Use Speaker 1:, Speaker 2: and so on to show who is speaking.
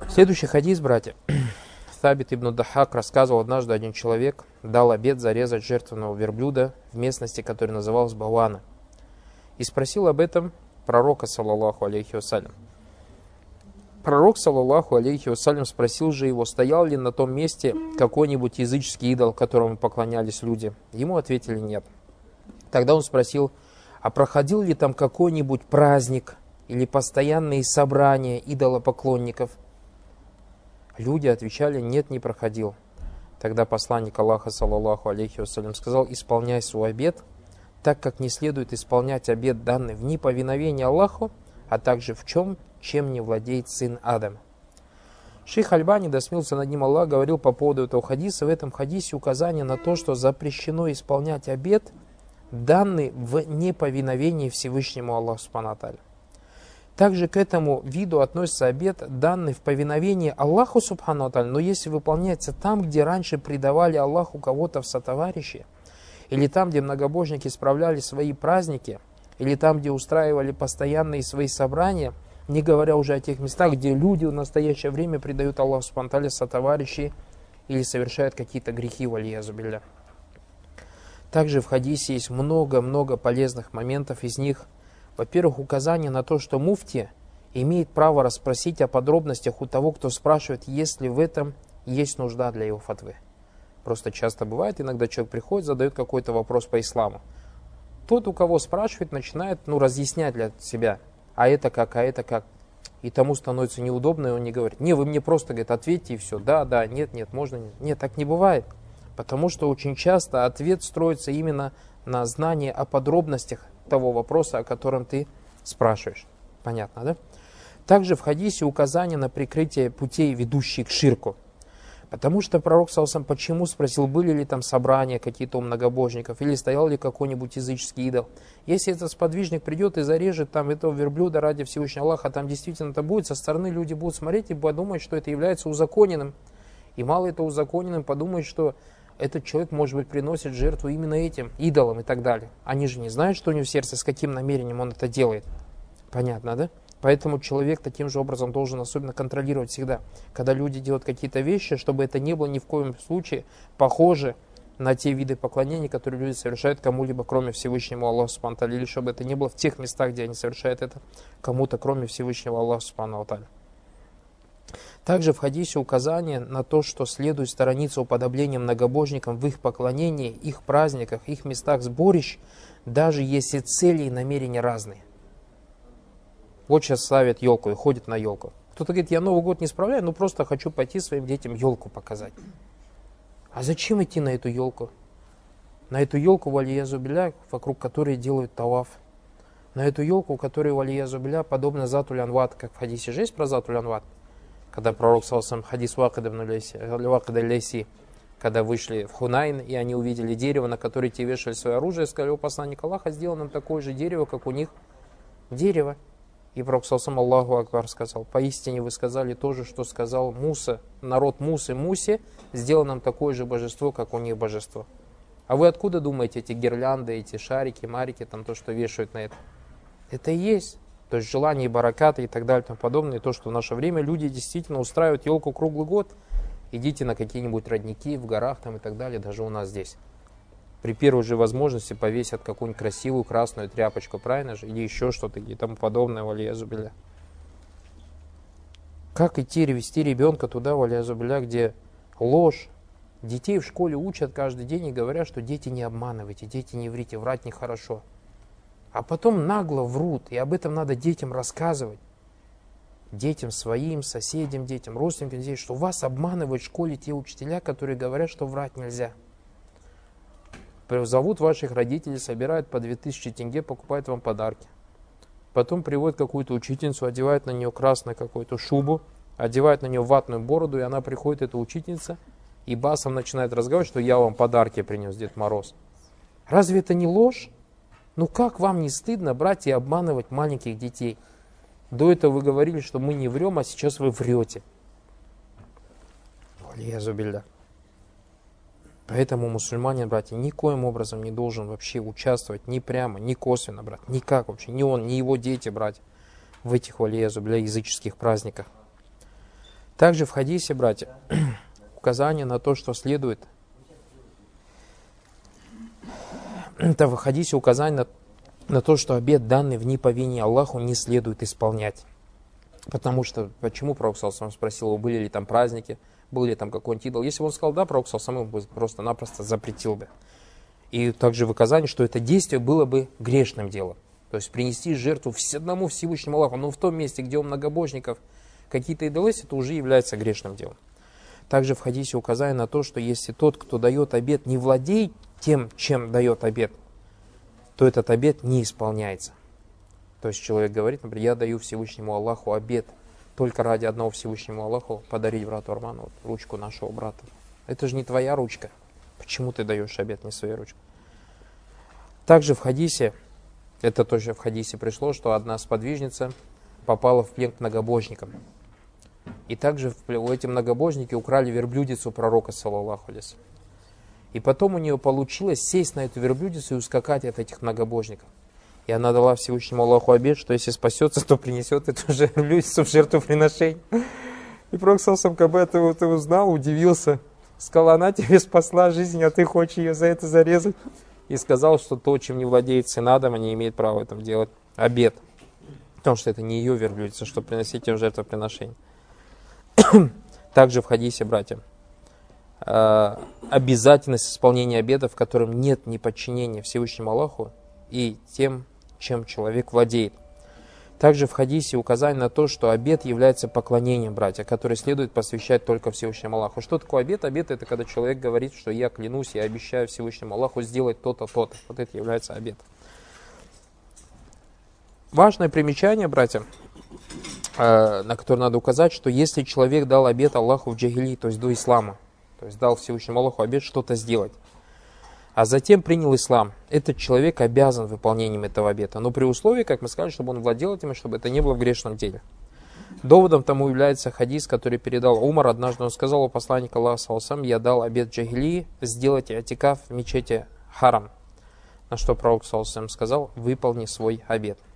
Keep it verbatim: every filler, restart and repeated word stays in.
Speaker 1: Следующий хадис, братья. Сабит ибн Дахак рассказывал, однажды один человек дал обет зарезать жертвенного верблюда в местности, которая называлась Бавана. И спросил об этом пророка, саллаллаху алейхи вассалям. Пророк, саллаллаху алейхи вассалям, спросил же его, стоял ли на том месте какой-нибудь языческий идол, которому поклонялись люди. Ему ответили нет. Тогда он спросил, а проходил ли там какой-нибудь праздник или постоянные собрания идолопоклонников? Люди отвечали, нет, не проходил. Тогда посланник Аллаха, саллаллаху алейхи вассалям, сказал, исполняй свой обет, так как не следует исполнять обет, данный в неповиновении Аллаху, а также в чем, чем не владеет сын Адама. Шейх Альбани, да смилуется над ним Аллах, говорил по поводу этого хадиса. В этом хадисе указание на то, что запрещено исполнять обет, данный в неповиновении Всевышнему Аллаху субхану ва тааля. Также к этому виду относится обет, данный в повиновении Аллаху субхану ва тааля, но если выполняется там, где раньше предавали Аллаху кого-то в сотоварищи, или там, где многобожники справляли свои праздники, или там, где устраивали постоянные свои собрания, не говоря уже о тех местах, где люди в настоящее время предают Аллаху субхану ва тааля сотоварищи или совершают какие-то грехи, валиязу билля. Также в хадисе есть много-много полезных моментов, из них, во-первых, указание на то, что муфти имеет право расспросить о подробностях у того, кто спрашивает, если в этом есть нужда для его фатвы. Просто часто бывает, иногда человек приходит, задает какой-то вопрос по исламу. Тот, у кого спрашивает, начинает ну, разъяснять для себя, а это как, а это как. И тому становится неудобно, и он не говорит, не, вы мне просто, говорит, ответьте и все, да, да, нет, нет, можно, нет. Нет, так не бывает. Потому что очень часто ответ строится именно на знании о подробностях того вопроса, о котором ты спрашиваешь. Понятно, да? Также в хадисе указание на прикрытие путей, ведущих к ширку. Потому что пророк, саллаллаху алейхи ва саллям, почему спросил, были ли там собрания какие-то у многобожников, или стоял ли какой-нибудь языческий идол. Если этот сподвижник придет и зарежет там этого верблюда ради Всевышнего Аллаха, там действительно это будет, со стороны люди будут смотреть и подумать, что это является узаконенным. И мало это узаконенным, подумают, что этот человек, может быть, приносит жертву именно этим идолам и так далее. Они же не знают, что у него в сердце, с каким намерением он это делает. Понятно, да? Поэтому человек таким же образом должен особенно контролировать всегда, когда люди делают какие-то вещи, чтобы это не было ни в коем случае похоже на те виды поклонений, которые люди совершают кому-либо, кроме Всевышнего Аллаха субхану ва тааля, или чтобы это не было в тех местах, где они совершают это кому-то, кроме Всевышнего Аллаха субхану ва тааля. Также в хадисе указание на то, что следует сторониться уподобления многобожникам в их поклонении, их праздниках, их местах сборищ, даже если цели и намерения разные. Вот сейчас ставят елку и ходят на елку. Кто-то говорит, я Новый год не справляю, ну просто хочу пойти своим детям елку показать. А зачем идти на эту елку? На эту елку, валиязу билля, вокруг которой делают таваф. На эту елку, у которой, валиязу билля, подобно затуль анват, как в хадисе же есть про затуль анват. Когда пророк, саллаллаху алейхи ва саллям, хадис Вакида Лейси, когда вышли в Хунайн, и они увидели дерево, на которое те вешали свое оружие, сказали, о посланник Аллаха, сделал нам такое же дерево, как у них дерево. И пророк, саллаллаху алейхи ва саллям, Аллаху Акбар сказал, поистине вы сказали то же, что сказал Муса, народ Мусы Мусе, сделал нам такое же божество, как у них божество. А вы откуда думаете эти гирлянды, эти шарики, марики, там то, что вешают на это? Это и есть. То есть желание бараката и так далее и тому подобное. И то, что в наше время люди действительно устраивают елку круглый год. Идите на какие-нибудь родники в горах там и так далее, даже у нас здесь. При первой же возможности повесят какую-нибудь красивую красную тряпочку, правильно же? Или еще что-то и тому подобное, валиязу билля. Как идти вести ребенка туда, валиязу билля, где ложь? Детей в школе учат каждый день и говорят, что дети не обманывайте, дети не врите, врать нехорошо. А потом нагло врут, и об этом надо детям рассказывать. Детям своим, соседям, детям, родственникам, детям, что вас обманывают в школе те учителя, которые говорят, что врать нельзя. Зовут ваших родителей, собирают по две тысячи тенге, покупают вам подарки. Потом приводят какую-то учительницу, одевают на нее красную какую-то шубу, одевают на нее ватную бороду, и она приходит, эта учительница, и басом начинает разговаривать, что я вам подарки принес, Дед Мороз. Разве это не ложь? Ну как вам не стыдно брать и обманывать маленьких детей? До этого вы говорили, что мы не врем, а сейчас вы врете. Валиязу билля. Поэтому мусульманин, братья, никоим образом не должен вообще участвовать ни прямо, ни косвенно, брат, никак вообще, ни он, ни его дети, братья, в этих, валиязу билля, языческих праздниках. Также в хадисе, братья, указание на то, что следует. Это в хадисе указание на, на то, что обет, данный в неповине Аллаху, не следует исполнять. Потому что, почему Пророк саллаллаху спросил его, были ли там праздники, был ли там какой-нибудь идол. Если бы он сказал да, Пророк саллаллаху бы просто-напросто запретил бы. И также в указании, что это действие было бы грешным делом. То есть принести жертву одному Всевышнему Аллаху, но в том месте, где у многобожников какие-то идолы, это уже является грешным делом. Также в хадисе указание на то, что если тот, кто дает обет, не владеет тем, чем дает обет, то этот обет не исполняется. То есть человек говорит, например, я даю Всевышнему Аллаху обет только ради одного Всевышнему Аллаху подарить брату Арману вот, ручку нашего брата. Это же не твоя ручка. Почему ты даешь обет не своей ручкой? Также в хадисе, это тоже в хадисе пришло, что одна сподвижница попала в плен к многобожникам. И также у эти многобожники украли верблюдицу пророка, саллаллаху алейхи. И потом у нее получилось сесть на эту верблюдицу и ускакать от этих многобожников. И она дала Всевышнему Аллаху обет, что если спасется, то принесет эту же верблюдицу в жертвоприношение. И Пророк саллаллаху когда это узнал, удивился. Сказал, она тебе спасла жизнь, а ты хочешь ее за это зарезать. И сказал, что то, чем не владеет сын Адама, не имеет права этом делать обет. Потому что это не ее верблюдица, чтобы приносить им жертвоприношение. Также в хадисе, братья, обязательность исполнения обетов, в котором нет неподчинения Всевышнему Аллаху и тем, чем человек владеет. Также в хадисе указание на то, что обет является поклонением, братья, которое следует посвящать только Всевышнему Аллаху. Что такое обет? Обет — это когда человек говорит, что я клянусь, я обещаю Всевышнему Аллаху сделать то-то, то-то. Вот это является обет. Важное примечание, братья, на которое надо указать, что если человек дал обет Аллаху в джахили, то есть до ислама, то есть дал Всевышнему Аллаху обет что-то сделать, а затем принял ислам, этот человек обязан выполнением этого обета. Но при условии, как мы сказали, чтобы он владел этим, и чтобы это не было в грешном деле. Доводом тому является хадис, который передал Умар. Однажды он сказал у посланника Аллаха, саллаллаху, я дал обет джахили сделать иатикаф в мечети Харам. На что пророк саллаллаху сказал, выполни свой обет.